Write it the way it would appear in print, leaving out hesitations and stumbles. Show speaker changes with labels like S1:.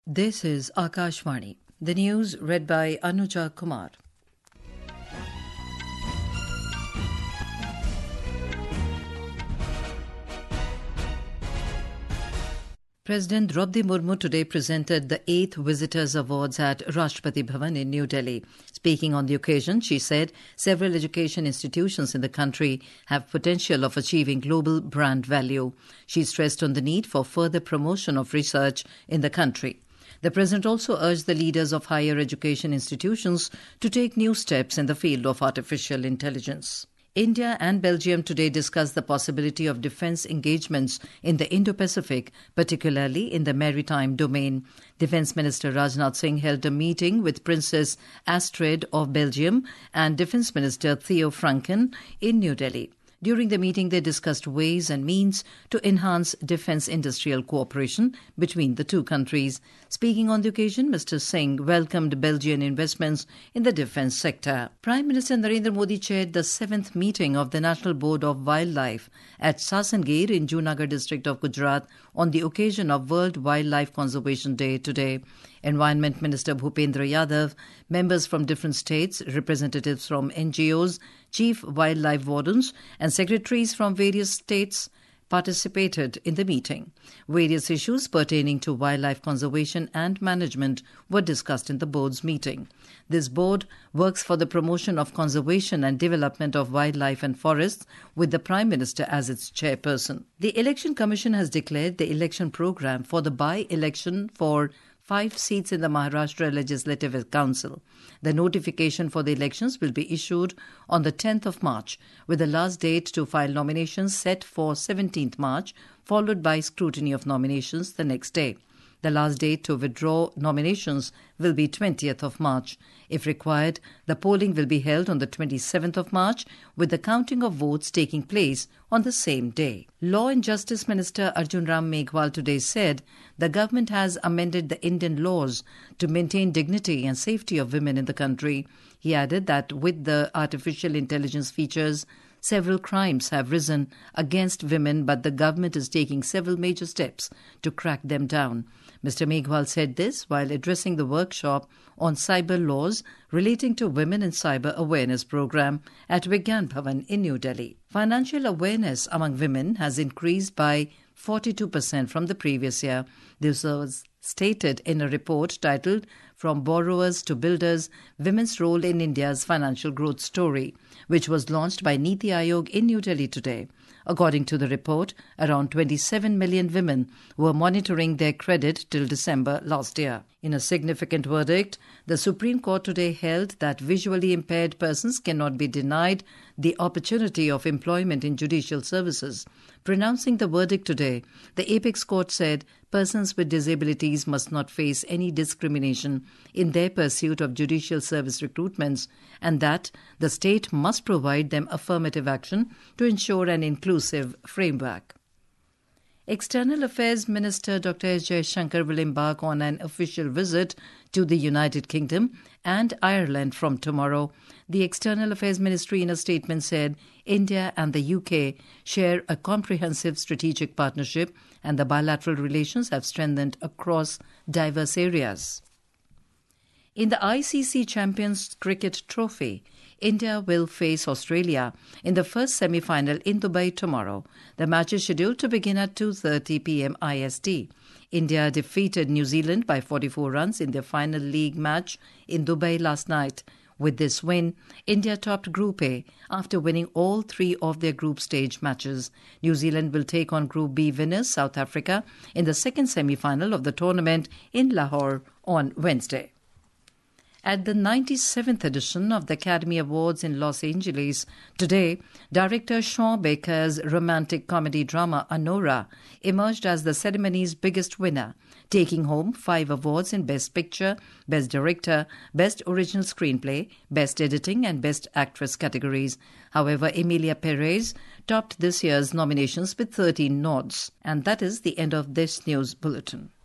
S1: This is Akashvani. The news read by Anuja Kumar. President Draupadi Murmu today presented the 8th Visitors Awards at Rashtrapati Bhavan in New Delhi. Speaking on the occasion, she said several education institutions in the country have potential of achieving global brand value. She stressed on the need for further promotion of research in the country. The President also urged the leaders of higher education institutions to take new steps in the field of artificial intelligence. India and Belgium today discussed the possibility of defence engagements in the Indo-Pacific, particularly in the maritime domain. Defence Minister Rajnath Singh held a meeting with Princess Astrid of Belgium and Defence Minister Theo Franken in New Delhi. During the meeting, they discussed ways and means to enhance defence industrial cooperation between the two countries. Speaking on the occasion, Mr. Singh welcomed Belgian investments in the defence sector. Prime Minister Narendra Modi chaired the 7th meeting of the National Board of Wildlife at Sasangir in Junagadh district of Gujarat on the occasion of World Wildlife Conservation Day today. Environment Minister Bhupendra Yadav, members from different states, representatives from NGOs, chief wildlife wardens and secretaries from various states participated in the meeting. Various issues pertaining to wildlife conservation and management were discussed in the board's meeting. This board works for the promotion of conservation and development of wildlife and forests, with the Prime Minister as its chairperson. The Election Commission has declared the election program for the by-election for 5 seats in the Maharashtra Legislative Council. The notification for the elections will be issued on the 10th of March, with the last date to file nominations set for 17th March, followed by scrutiny of nominations the next day. The last date to withdraw nominations will be 20th of March. If required, the polling will be held on the 27th of March, with the counting of votes taking place on the same day. Law and Justice Minister Arjun Ram Meghwal today said the government has amended the Indian laws to maintain dignity and safety of women in the country. He added that with the artificial intelligence features, several crimes have risen against women, but the government is taking several major steps to crack them down. Mr. Meghwal said this while addressing the workshop on cyber laws relating to Women in Cyber Awareness program at Vigyan Bhavan in New Delhi. Financial awareness among women has increased by 42% from the previous year. This was stated in a report titled From Borrowers to Builders, Women's Role in India's Financial Growth Story, which was launched by Niti Aayog in New Delhi today. According to the report, around 27 million women were monitoring their credit till December last year. In a significant verdict, the Supreme Court today held that visually impaired persons cannot be denied the opportunity of employment in judicial services. Pronouncing the verdict today, the Apex Court said persons with disabilities must not face any discrimination in their pursuit of judicial service recruitments, and that the state must provide them affirmative action to ensure an inclusive framework. External Affairs Minister Dr. S. Jaishankar will embark on an official visit to the United Kingdom and Ireland from tomorrow. The External Affairs Ministry in a statement said India and the UK share a comprehensive strategic partnership and the bilateral relations have strengthened across diverse areas. In the ICC Champions Cricket Trophy, India will face Australia in the first semi-final in Dubai tomorrow. The match is scheduled to begin at 2:30 p.m. IST. India defeated New Zealand by 44 runs in their final league match in Dubai last night. With this win, India topped Group A after winning all 3 of their group stage matches. New Zealand will take on Group B winners South Africa in the second semi-final of the tournament in Lahore on Wednesday. At the 97th edition of the Academy Awards in Los Angeles today, director Sean Baker's romantic comedy drama Anora emerged as the ceremony's biggest winner, taking home 5 awards in Best Picture, Best Director, Best Original Screenplay, Best Editing and Best Actress categories. However, Emilia Perez topped this year's nominations with 13 nods. And that is the end of this news bulletin.